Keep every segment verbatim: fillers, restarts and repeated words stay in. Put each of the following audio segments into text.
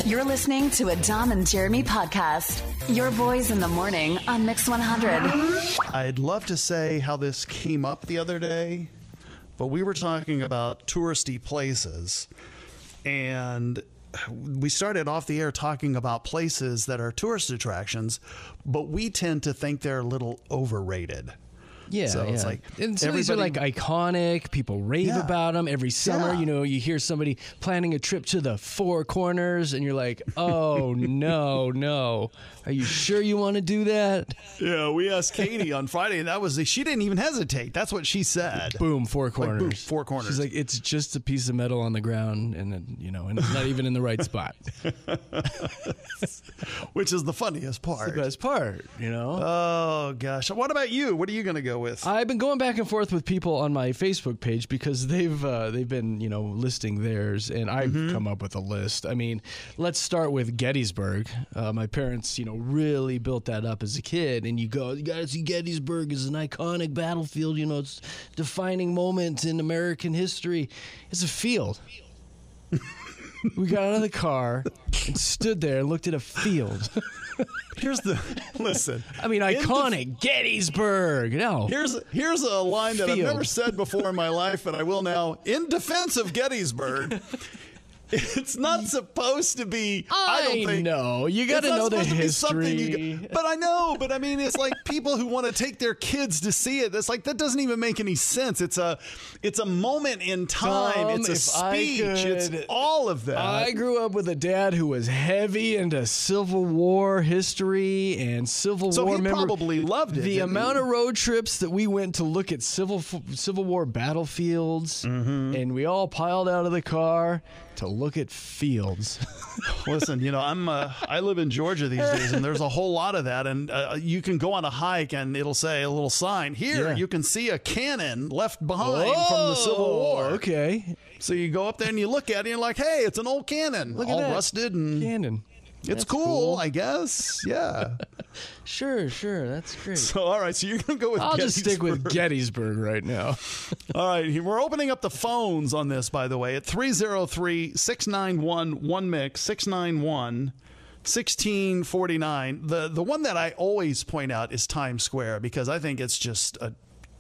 You're listening to a Dom and Jeremy podcast. Your boys in the morning on Mix one hundred. I'd love to say how this came up the other day, but we were talking about touristy places, and we started off the air talking about places that are tourist attractions, but we tend to think they're a little overrated. Yeah, so yeah. It's like and so these are like iconic. People rave Yeah. about them every summer. Yeah. You know, you hear somebody planning a trip to the Four Corners, and you're like, "Oh no, no! Are you sure you want to do that?" Yeah, we asked Katie on Friday, and that was she didn't even hesitate. That's what she said. Boom, Four Corners. Like, boom, Four Corners. She's like, "It's just a piece of metal on the ground, and then, you know, and it's not even in the right spot." Which is the funniest part. It's the best part, you know. Oh gosh, what about you? What are you going to go with? I've been going back and forth with people on my Facebook page because they've uh, they've been, you know, listing theirs, and I've Mm-hmm. come up with a list. I mean, let's start with Gettysburg. Uh, my parents, you know, really built that up as a kid, and you go, you gotta see Gettysburg is an iconic battlefield. You know, it's a defining moment in American history. It's a field. We got out of the car and stood there and looked at a field. Here's the listen. I mean, iconic Gettysburg. No. Here's here's a line that I've Field. never said before in my life, but I will now. In defense of Gettysburg, it's not supposed to be. I, I don't think. know. You got It's to not know the supposed to be something history. you go- but I know. But I mean, it's like people who want to take their kids to see it. It's like that doesn't even make any sense. It's a it's a moment in time. Tom, it's a if I speech. It's could- all of that. I grew up with a dad who was heavy into Civil War history and Civil So War. he memor- probably loved it, The didn't amount he? of road trips that we went to look at Civil Civil War battlefields, Mm-hmm. and we all piled out of the car to look at fields. Listen, you know, I'm uh, I live in Georgia these days, and there's a whole lot of that. And uh, you can go on a hike, and it'll say a little sign here. Yeah. You can see a cannon left behind from the Civil War. Okay, So you go up there and you look at it, and you're like, hey, it's an old cannon, look at all that. rusted, and Cannon. it's That's cool, cool. I guess. Yeah. Sure, sure, that's great. So all right, so you're gonna go with. I'll just stick with Gettysburg. Gettysburg right now. All right, we're opening up the phones on this, by the way, at three oh three, six nine one, one mix, six nine one, one six four nine. The the one that I always point out is Times Square, because I think it's just a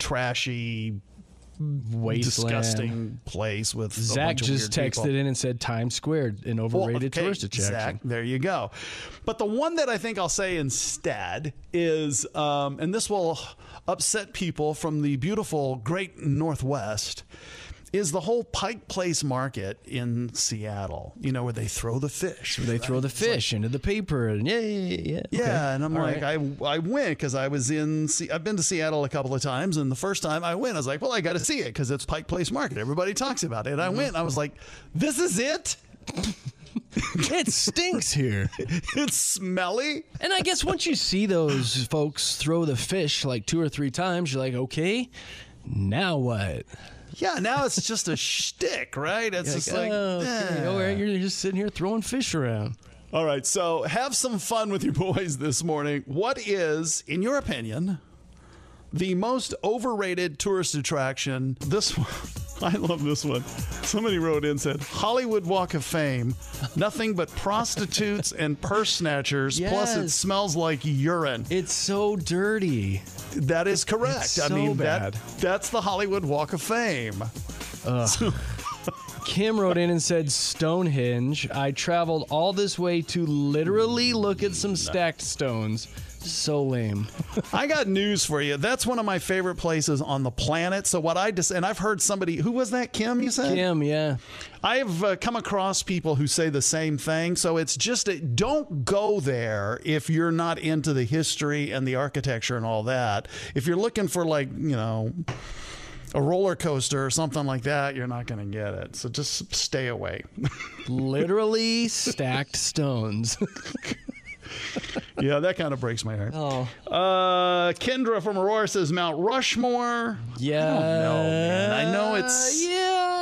trashy, Wasteland. disgusting place with a Zach bunch of just weird texted people. in and said Times Square, an overrated Well, okay, tourist attraction. Zach, there you go. But the one that I think I'll say instead is, um, and this will upset people from the beautiful Great Northwest, is the whole Pike Place Market in Seattle. You know, where they throw the fish. They right? throw the It's like- fish into the paper, and yeah, yeah, yeah. yeah, okay. and I'm All like, right. I I went because I was in. Se- I've been to Seattle a couple of times, and the first time I went, I was like, well, I got to see it because it's Pike Place Market. Everybody talks about it. And I went, and I was like, this is it. It stinks here. It's smelly. And I guess once you see those folks throw the fish like two or three times, you're like, okay, now what? Yeah, now it's just a shtick, right? It's You're just like, like, oh, okay. eh. Oh, right, you're just sitting here throwing fish around. All right, so have some fun with your boys this morning. What is, in your opinion, the most overrated tourist attraction? This one, I love this one. Somebody wrote in and said, Hollywood Walk of Fame, nothing but prostitutes and purse snatchers, plus it Yes. smells like urine. It's so dirty. That is correct. It's I so mean, bad. that that's the Hollywood Walk of Fame. Kim wrote in and said Stonehenge. I traveled all this way to literally look at some stacked stones. So lame. I got news for you. That's one of my favorite places on the planet. So what I just, and I've heard somebody, who was that, Kim, you said? Kim, yeah. I've uh, come across people who say the same thing. So it's just, a, don't go there if you're not into the history and the architecture and all that. If you're looking for, like, you know, a roller coaster or something like that, you're not going to get it. So just stay away. Literally stacked stones. Yeah, that kind of breaks my heart. Oh. Uh, Kendra from Aurora says Mount Rushmore. Yeah. I don't know, man. I know it's. Yeah, I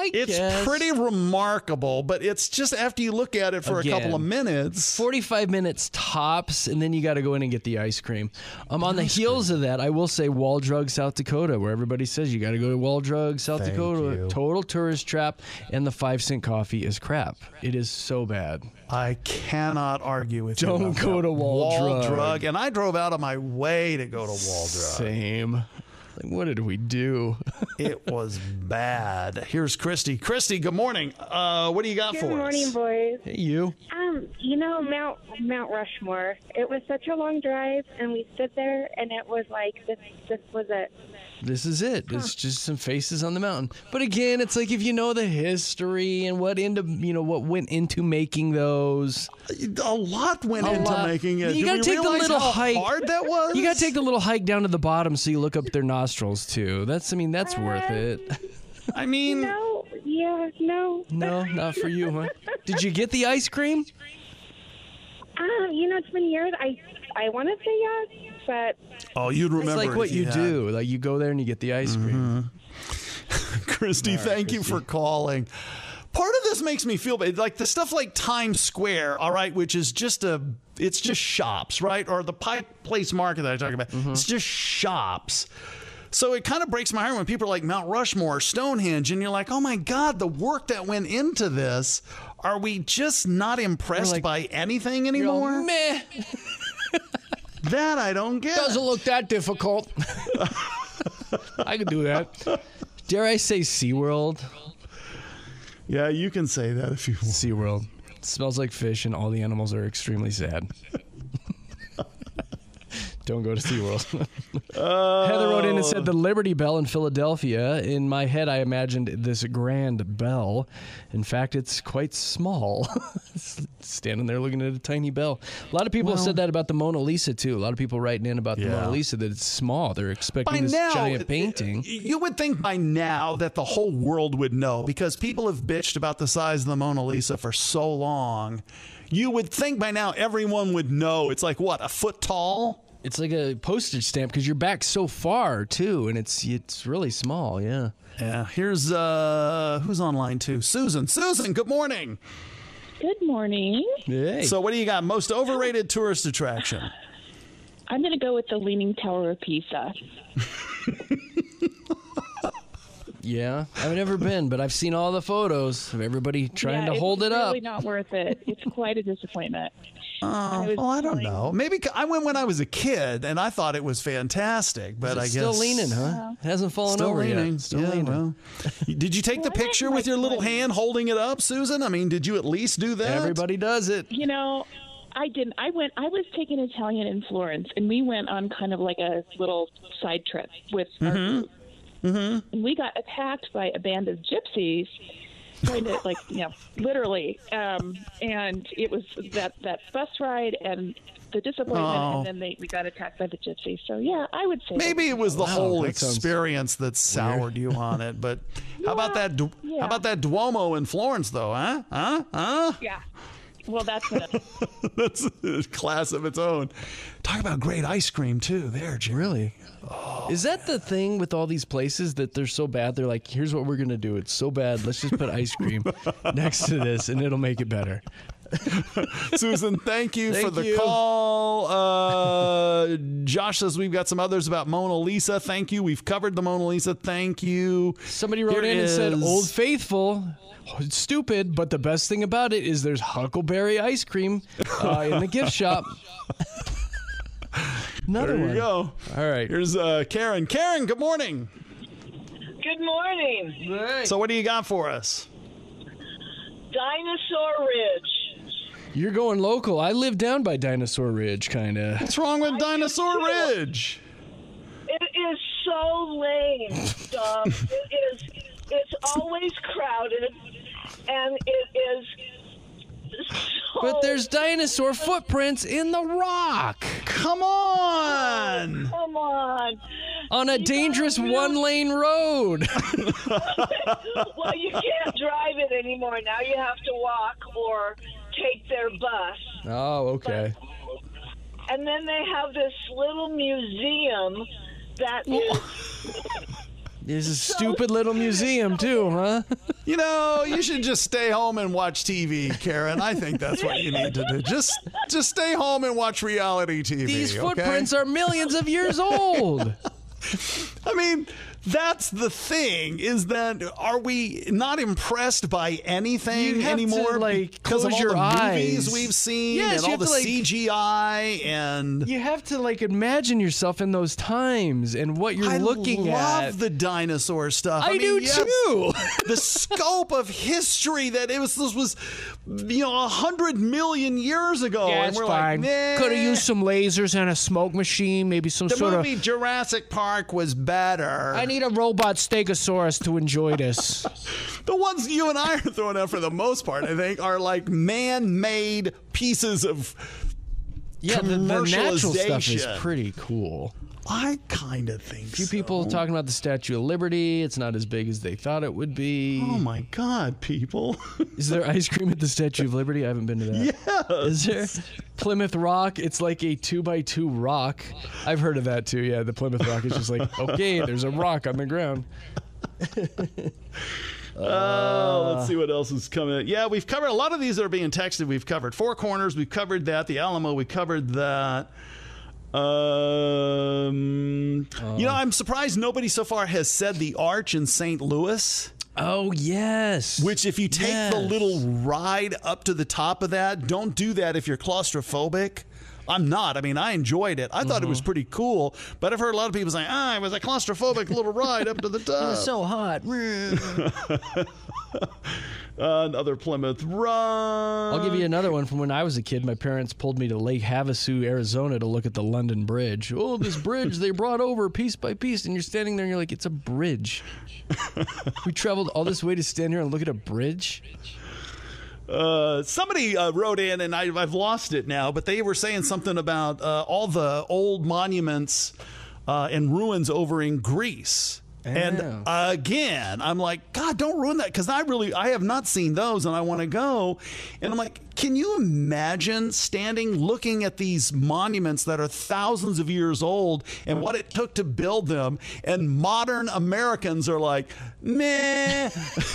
I It's guess. pretty remarkable, but it's just after you look at it for Again, a couple of minutes. forty-five minutes tops, and then you got to go in and get the ice cream. Um, on the heels of that, I will say Wall Drug, South Dakota, where everybody says you got to go to Wall Drug, South Thank Dakota. you. Total tourist trap, and the five cent coffee is crap. It is so bad. I cannot argue with Don't you. about go that. to Wall Drug. Drug. And I drove out of my way to go to Wall Drug. Same. Like, what did we do? It was bad. Here's Christy. Christy, good morning. Uh, what do you got Good for morning, us? boys. Hey, you. Um, you know, Mount Mount Rushmore. It was such a long drive, and we stood there, and it was like this. This was it. This is it. It's just some faces on the mountain. But again, it's like if you know the history and what into you know what went into making those. A lot went A into lot. making it. You Did gotta we take the realize little how hike. hard that was? You gotta take the little hike down to the bottom so you look up their nostrils too. That's I mean that's worth it. I mean, No, yeah, no. No, not for you, huh? Did you get the ice cream? Um, you know, it's been years. I I want to say yes, but oh, you'd remember. It's like if what you had. do. Like you go there and you get the ice cream. Christy, thank you for calling. Part of this makes me feel bad. Like the stuff like Times Square, all right, which is just a, it's just shops, right? Or the Pike Place Market that I talk about. It's just shops. So it kind of breaks my heart when people are like Mount Rushmore, Stonehenge, and you're like, oh my God, the work that went into this. Are we just not impressed like- by anything You're all, anymore? meh. That I don't get. Doesn't look that difficult. I could do that. Dare I say SeaWorld? Yeah, you can say that if you want. SeaWorld. It smells like fish and all the animals are extremely sad. Don't go to SeaWorld. Heather wrote in and said the Liberty Bell in Philadelphia. In my head, I imagined this grand bell. In fact, it's quite small. Standing there looking at a tiny bell. A lot of people have said that about the Mona Lisa, too. A lot of people writing in about the Yeah. Mona Lisa that it's small. They're expecting By this now, giant painting. you would think by now that the whole world would know because people have bitched about the size of the Mona Lisa for so long. You would think by now everyone would know. It's like, what, a foot tall? It's like a postage stamp because you're back so far, too, and it's it's really small, yeah. Yeah, here's, uh, who's on line two? Susan. Susan, good morning. Good morning. Hey. So what do you got? Most overrated tourist attraction? I'm going to go with the Leaning Tower of Pisa. Yeah, I've never been, but I've seen all the photos of everybody trying yeah, to hold it's it up. really not worth it. It's quite a disappointment. Oh, was well, I don't telling- know. Maybe I went when I was a kid, and I thought it was fantastic, but It's I guess... still leaning, huh? It hasn't fallen Still over leaning. yet. Still yeah, leaning. well. Did you take the Well, I picture like with your my little friends. hand holding it up, Susan? I mean, did you at least do that? Everybody does it. You know, I didn't. I went. I was taking Italian in Florence, and we went on kind of like a little side trip with our group. Mm-hmm. And we got attacked by a band of gypsies, trying to like, you know, literally. Um, and it was that that bus ride and the disappointment, Oh. and then they we got attacked by the gypsies. So yeah, I would say Maybe it was the Wow, whole that sounds experience that soured you on it. But how about that? Du- yeah. How about that Duomo in Florence, though? Huh? Huh? Huh? Yeah. Well, that's a, That's a class of its own. Talk about great ice cream too. There, Jim. Really? Is that the thing with all these places that they're so bad? They're like, here's what we're going to do. It's so bad. Let's just put ice cream next to this and it'll make it better. Susan, thank you for Thank the you. call. Uh, Josh says we've got some others about Mona Lisa. Thank you. We've covered the Mona Lisa. Thank you. Somebody wrote Here in and said, is- Old Faithful. It's stupid, but the best thing about it is there's Huckleberry ice cream uh, in the gift shop. Another There you one. go. All right. Here's uh, Karen. Karen, good morning. Good morning. So what do you got for us? Dinosaur Ridge. You're going local. I live down by Dinosaur Ridge, kind of. What's wrong with Dinosaur too. Ridge? It is so lame, Dom. It is. It's always crowded, and it is. So, But there's dinosaur footprints in the rock Come on. Come on. on a You dangerous gotta really- one-lane road. Well, you can't drive it anymore. Now you have to walk or take their bus. Oh, okay. And then they have this little museum that is There's a stupid little museum, too, huh? You know, you should just stay home and watch T V, Karen. I think that's what you need to do. Just just stay home and watch reality T V. These okay? footprints are millions of years old. I mean, that's the thing, is that are we not impressed by anything You have anymore to, like, because of close all your the eyes. movies we've seen Yes, and you all have the to, like- C G I and You have to, like, imagine yourself in those times and what you're I looking love at. the dinosaur stuff. I mean, do, yes, too. The scope of history that it was this was, you know, a hundred million years ago, Yeah, and it's we're fine. like, nah. Could have used some lasers and a smoke machine, maybe some The sort movie of... Jurassic Park was better. I need a robot stegosaurus to enjoy this. The ones you and I are throwing out for the most part, I think, are like man-made pieces of Yeah, the, the natural stuff is commercialization. pretty cool. I kind of think A few so. people talking about the Statue of Liberty. It's not as big as they thought it would be. Oh my God, people! Is there ice cream at the Statue of Liberty? I haven't been to that. Yes. Is there? Plymouth Rock, it's like a two by two rock. I've heard of that too, yeah. The Plymouth Rock is just like, okay, there's a rock on the ground. Oh, let's see what else is coming. Yeah, we've covered a lot of these that are being texted. We've covered Four Corners. We've covered that. The Alamo. We covered that. Um, you know, I'm surprised nobody so far has said the Arch in Saint Louis. Oh, yes. Which, if you take Yes. the little ride up to the top of that, don't do that if you're claustrophobic. I'm not. I mean, I enjoyed it. I thought it was pretty cool, but I've heard a lot of people say, ah, it was a claustrophobic little ride up to the top. so hot. Uh, another Plymouth Rock. I'll give you another one from when I was a kid. My parents pulled me to Lake Havasu, Arizona to look at the London Bridge. Oh, this bridge they brought over piece by piece. And you're standing there and you're like, it's a bridge. We traveled all this way to stand here and look at a bridge? Uh, somebody uh, wrote in, and I, I've lost it now, but they were saying something about uh, all the old monuments uh, and ruins over in Greece. And uh, again, I'm like, God, don't ruin that, because I really, I have not seen those, and I want to go. And I'm like, can you imagine standing looking at these monuments that are thousands of years old and what it took to build them? And modern Americans are like, meh.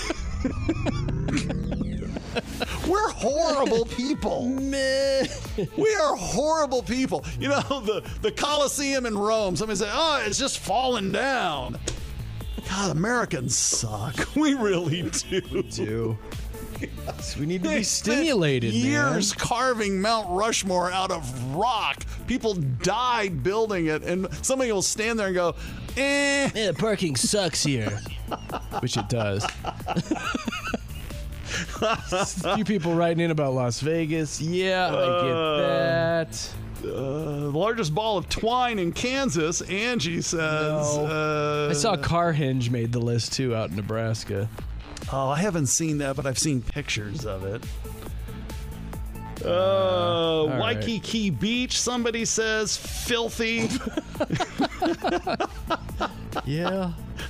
We're horrible people. Meh. We are horrible people. You know, the, the Colosseum in Rome, somebody say, oh, it's just falling down. God, Americans suck. We really do. do. So we need to They be spent stimulated, years man. carving Mount Rushmore out of rock. People died building it, and somebody will stand there and go, eh. Yeah, the parking sucks here. Which it does. A few people writing in about Las Vegas. Yeah, I get that. Uh, the largest ball of twine in Kansas, Angie says. No. Uh, I saw Car Hinge made the list too out in Nebraska. Oh, I haven't seen that, but I've seen pictures of it. Uh, right. Waikiki Beach, somebody says, filthy. Yeah.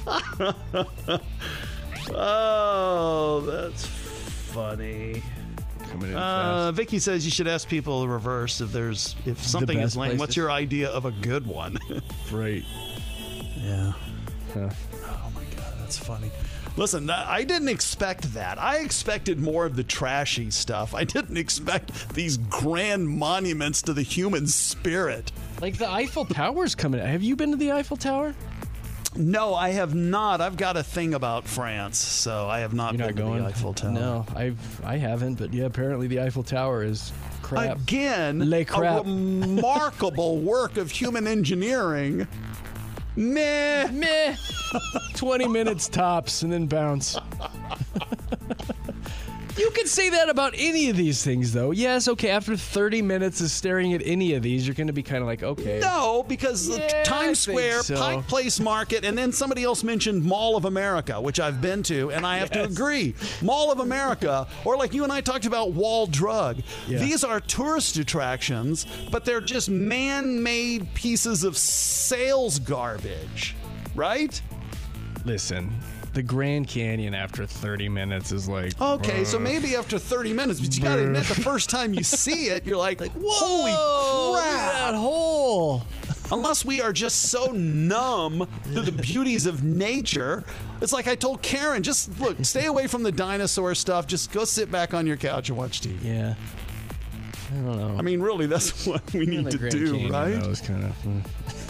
Oh, that's funny. Coming in Uh, fast. Vicky says you should ask people the reverse if there's if something is best lame. What's places. your idea of a good one? Right. Yeah. Huh. Oh my God, that's funny. Listen, that- I didn't expect that. I expected more of the trashy stuff. I didn't expect these grand monuments to the human spirit. Like the Eiffel Tower's coming. Have you been to the Eiffel Tower? No, I have not. I've got a thing about France, so I have not You're been not going to the Eiffel Tower. No, I've I haven't, but yeah, apparently the Eiffel Tower is crap. Again, Le crap. a remarkable work of human engineering. Meh. Meh. twenty minutes tops and then bounce. You could say that about any of these things, though. Yes, okay, after thirty minutes of staring at any of these, you're going to be kind of like, okay. No, because the Yeah, I Times think Square, so. Pike Place Market, and then somebody else mentioned Mall of America, which I've been to, and I have to Yes. agree. Mall of America, or like you and I talked about Wall Drug, Yeah. these are tourist attractions, but they're just man-made pieces of sales garbage, right? Listen, the Grand Canyon after thirty minutes is like... Okay, so maybe after thirty minutes, but you got to admit, the first time you see it, you're like, holy Whoa, look at crap! that hole. Unless we are just so numb to the beauties of nature. It's like I told Karen, just look, stay away from the dinosaur stuff. Just go sit back on your couch and watch T V. Yeah. I don't know. I mean, really, that's what we need to do, Canyon, right? That was kind of.